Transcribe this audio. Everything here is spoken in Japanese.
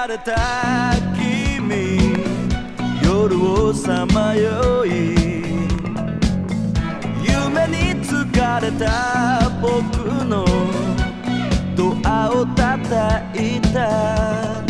れた君、夜をさまよい夢に疲れた僕のドアを叩いた。